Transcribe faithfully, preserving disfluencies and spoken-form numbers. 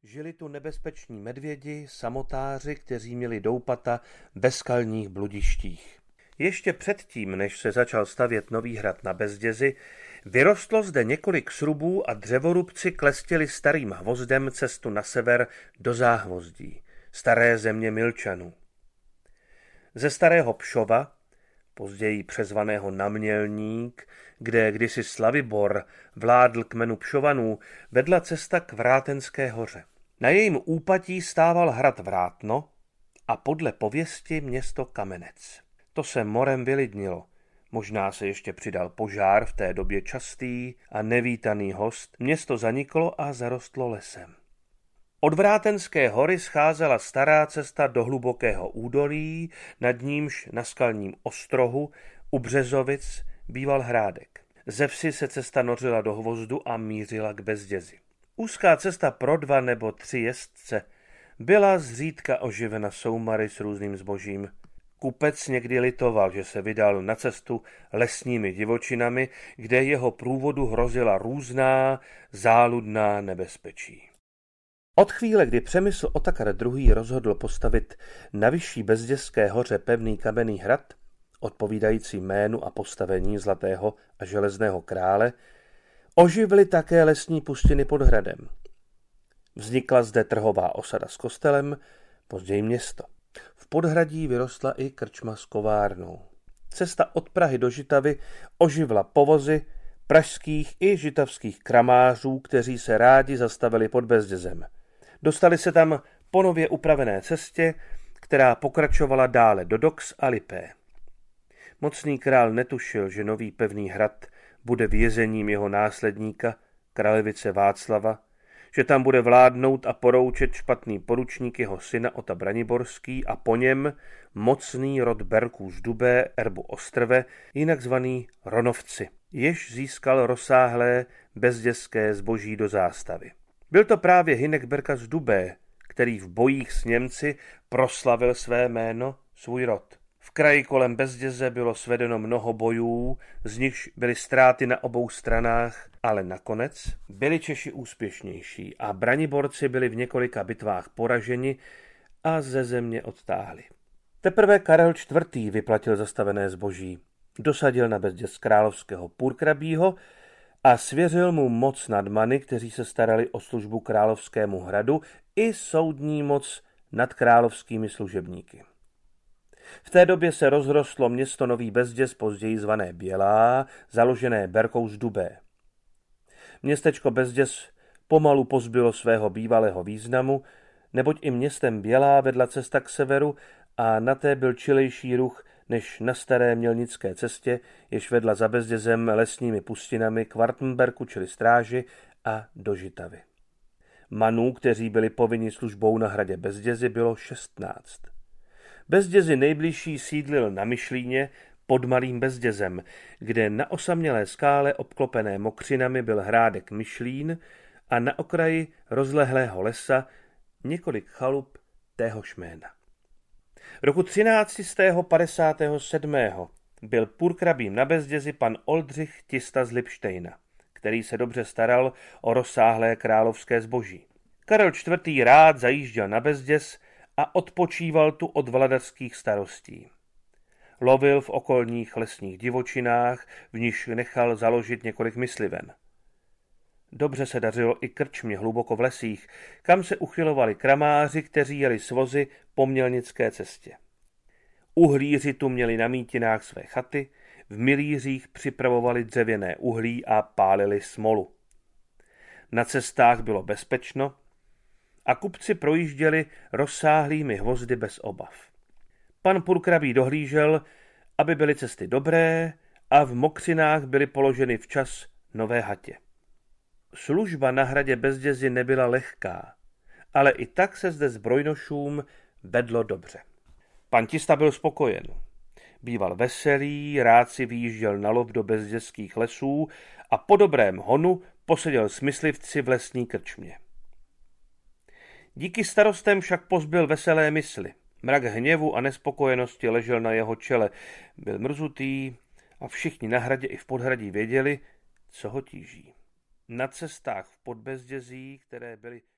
Žili tu nebezpeční medvědi, samotáři, kteří měli doupata ve skalních bludištích. Ještě předtím, než se začal stavět nový hrad na Bezdězi, vyrostlo zde několik srubů a dřevorubci klestěli starým hvozdem cestu na sever do Záhvozdí, staré země Milčanů. Ze starého Pšova, později přezvaného Namělník, kde kdysi Slavibor vládl kmenu Pšovanů, vedla cesta k Vrátenské hoře. Na jejím úpatí stával hrad Vrátno a podle pověsti město Kamenec. To se morem vylidnilo. Možná se ještě přidal požár, v té době častý a nevítaný host. Město zaniklo a zarostlo lesem. Od Vrátenské hory scházela stará cesta do hlubokého údolí, nad nímž na skalním ostrohu u Březovic býval hrádek. Ze vsi se cesta nořila do Hvozdu a mířila k Bezdězi. Úzká cesta pro dva nebo tři jezdce byla zřídka oživena soumary s různým zbožím. Kupec někdy litoval, že se vydal na cestu lesními divočinami, kde jeho průvodu hrozila různá záludná nebezpečí. Od chvíle, kdy Přemysl Otakar druhý. rozhodl postavit na vyšší Bezdězské hoře pevný kamenný hrad, odpovídající jménu a postavení zlatého a železného krále, oživily také lesní pustiny pod hradem. Vznikla zde trhová osada s kostelem, později město. V podhradí vyrostla i krčma s kovárnou. Cesta od Prahy do Žitavy oživla povozy pražských i žitavských kramářů, kteří se rádi zastavili pod Bezdězem. Dostali se tam po nově upravené cestě, která pokračovala dále do Dox a Lipé. Mocný král netušil, že nový pevný hrad bude vězením jeho následníka, kralevice Václava, že tam bude vládnout a poroučet špatný poručník jeho syna Ota Braniborský a po něm mocný rod Berků z Dubé, erbu Ostrve, jinak zvaný Ronovci, jež získal rozsáhlé bezdězské zboží do zástavy. Byl to právě Hynek Berka z Dubé, který v bojích s Němci proslavil své jméno, svůj rod. V kraji kolem Bezděze bylo svedeno mnoho bojů, z nichž byly ztráty na obou stranách, ale nakonec byli Češi úspěšnější a Braniborci byli v několika bitvách poraženi a ze země odtáhli. Teprve Karel čtvrtý. vyplatil zastavené zboží, dosadil na Bezděz královského purkrabího a svěřil mu moc nad many, kteří se starali o službu královskému hradu, i soudní moc nad královskými služebníky. V té době se rozrostlo město Nový Bezděz, později zvané Bělá, založené Berkou z Dubé. Městečko Bezděz pomalu pozbylo svého bývalého významu, neboť i městem Bělá vedla cesta k severu a na té byl čilejší ruch než na staré mělnické cestě, jež vedla za Bezdězem lesními pustinami k Wartenberku, čili Stráži, a do Žitavy. Manů, kteří byli povinni službou na hradě Bezdězi, bylo šestnáct. Bezdězi nejbližší sídlil na Myšlíně pod Malým Bezdězem, kde na osamělé skále obklopené mokřinami byl hrádek Myšlín a na okraji rozlehlého lesa několik chalup téhož jména. Roku třináct set padesát sedm. byl purkrabím na Bezdězi pan Oldřich Tista z Lipštejna, který se dobře staral o rozsáhlé královské zboží. Karel čtvrtý. rád zajížděl na Bezděz a odpočíval tu od vladařských starostí. Lovil v okolních lesních divočinách, v níž nechal založit několik mysliven. Dobře se dařilo i krčmě hluboko v lesích, kam se uchylovali kramáři, kteří jeli s vozy po mělnické cestě. Uhlíři tu měli na mítinách své chaty, v milířích připravovali dřevěné uhlí a pálili smolu. Na cestách bylo bezpečno a kupci projížděli rozsáhlými hvozdy bez obav. Pan purkrabí dohlížel, aby byly cesty dobré a v mokřinách byly položeny včas nové hatě. Služba na hradě Bezdězi nebyla lehká, ale i tak se zde zbrojnošům vedlo dobře. Pan Tista byl spokojen. Býval veselý, rád si vyjížděl na lov do bezdězských lesů a po dobrém honu poseděl s myslivci v lesní krčmě. Díky starostem však pozbyl veselé mysli. Mrak hněvu a nespokojenosti ležel na jeho čele. Byl mrzutý a všichni na hradě i v podhradí věděli, co ho tíží. Na cestách v Podbezdězí, které byly